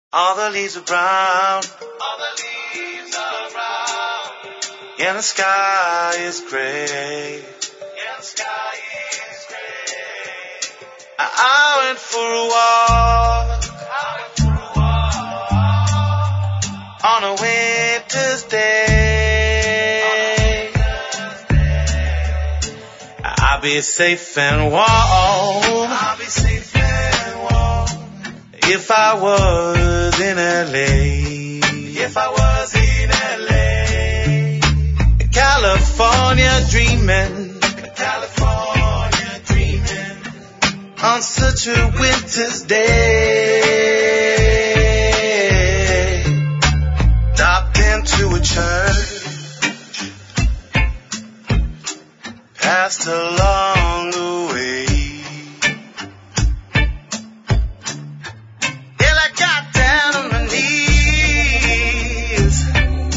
All the leaves are brown. All the leaves are brown. And the sky is gray. And the sky is gray. I went for a walk. On a winter's day. I'll be safe and warm. I'll be safe and warm. If I was in LA. If I was in LA. California dreaming. California dreaming. On such a winter's day. Stopped into a church. Passed along the way. Till I got down on my knees.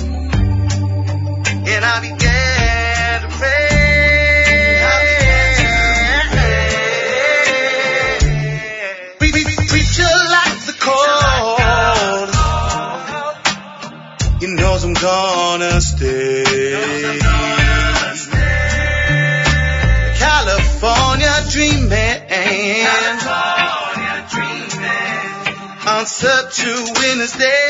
And I began to pray. Preacher like the cold. He knows I'm gonna stay. California dreaming. California dreaming. On such a winter's day.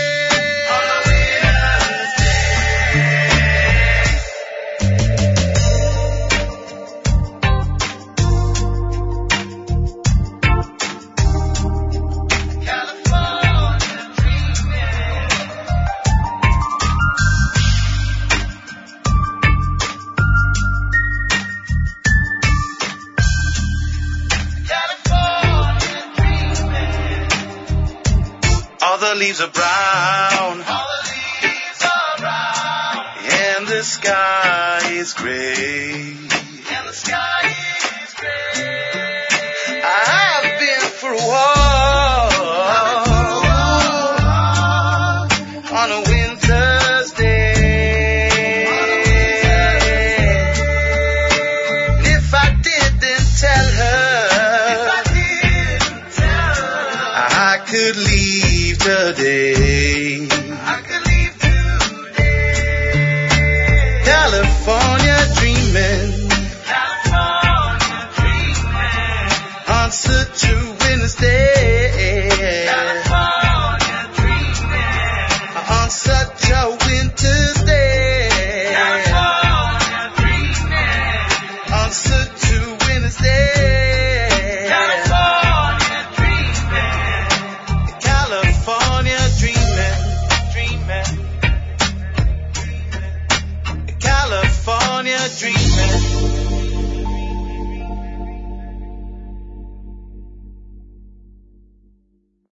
All the leaves are brown. All the leaves are brown. And the sky is gray. And the sky is gray. I've been for a walk on a winter's day. And if I didn't tell her, I could leave today. I could leave today. California dreaming. California dreaming. On such a winter's day.